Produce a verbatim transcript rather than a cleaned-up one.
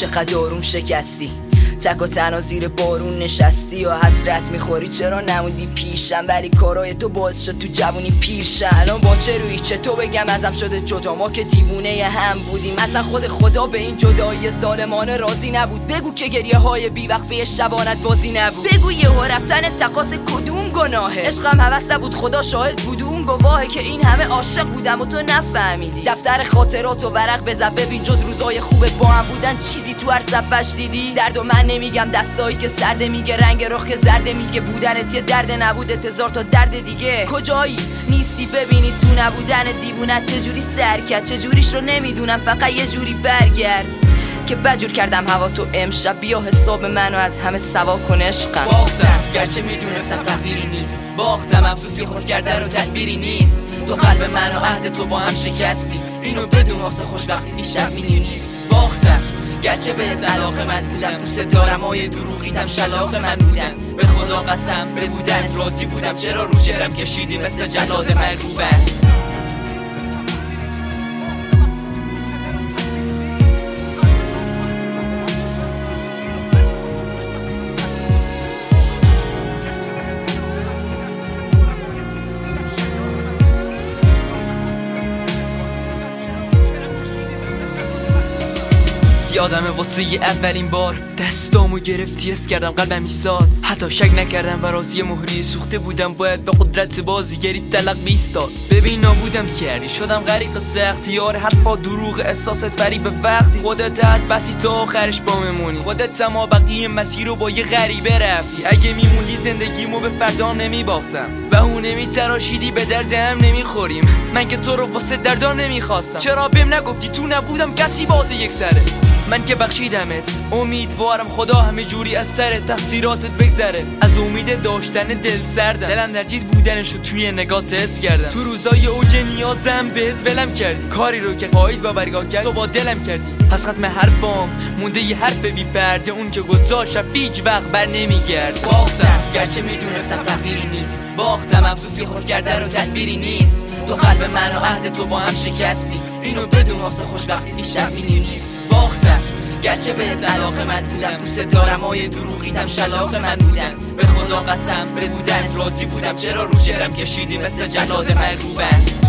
چقدر آروم شکستی، تک و تنها زیر بارون نشستی و حسرت میخوری چرا نموندی پیشم، ولی کارای تو باعث شد تو جوونی پیرشم. الان با چه روی چه تو بگم ازم شده جدا، ما که دیوونه هم بودیم، اصلا خود خدا به این جدایی ظالمانه راضی نبود. بگو که گریه های بیوقفه شبانت بازی نبود، بگو یهو رفتن تقاص کدوم گناهه، عشقم هوس نبود خدا شاهد بود، اون گواهه که این همه عاشق بودم و تو نفهمیدی. دفتر خاطرات و ورق بزن ببین جز روزای خوبت با هم بودن چیزی تو هر صفحش دیدی. درد و من نمیگم دستایی که سرده میگه، رنگ رخ که زرده میگه، بودنت یه درد نبود انتظار تا درد دیگه. کجایی نیستی ببینی تو نبودن دیوونت چجوری سر کرد، چجوریش رو نمیدونم فقط یه جوری برگرد که بجور کردم هوا تو امشب، بیا حساب منو از همه سوا کن عشقم. باختم گرچه میدونستم تقدیری نیست، باختم افسوسی خود کرده رو تدبیری نیست، تو قلب من و عهد تو با هم شکستی، اینو بدون واسه خوشبختی بیش تفینی نیست. باختم گرچه به علاقه من بودم، دوست دارم های دروغیدم شلاق من بودم، به خدا قسم به بودن راضی بودم، چرا رو جرم کشیدی مثل جلاد مرغوبم. یادمه واسه یه اولین بار دستامو گرفتی اس کردم قلبم ایستاد، حتی شک نکردم براز یه مهری سوخته بودم، باید به قدرت بازیگری تلق بیستاد. ببین نابودم کردی شدم غریق سختی، یار حرفا دروغ احساست فریب وقتی، خودت حد بسی تا آخرش با ممونی، خودت ما بقیه مسیر رو با یه غریبه رفتی. اگه میموندی زندگیمو به فردام نمیباختم، بهونه میتراشیدی به درد هم نمیخوریم، من که تو رو واسه دردام نمیخواستم، چرا بهم نگفتی تو نبودم کسی بات یک سره، من که بخشیدمت امیدوارم خدا همه جوری از سر تقصیراتت بگذره، از امید داشتن دل سردم، دلم نجید بودنشو توی نگات حس کردم، تو روزای اوج نیازم بهت ولم کردی، کاری رو که پاییز با برگاه کرد تو با دلم کردی، پس ختم حرفام مونده یه حرف بی پرده، اون که گذاشتم هیچ وقت بر نمیگرد. باختم گرچه میدونستم تقدیری نیست، باختم افسوسی خود کرده رو تدبیری نیست، تو قلب من و عهد تو با هم شکستی، اینو بدون واسه خوشبختی بیش تفینی نیست. باختم گرچه به علاقه من بودم، دوست دارم های دروغیدم شلاق من بودم، به خدا قسم به بودن راضی بودم، چرا رو جرم کشیدی مثل جلاد مرغوبم.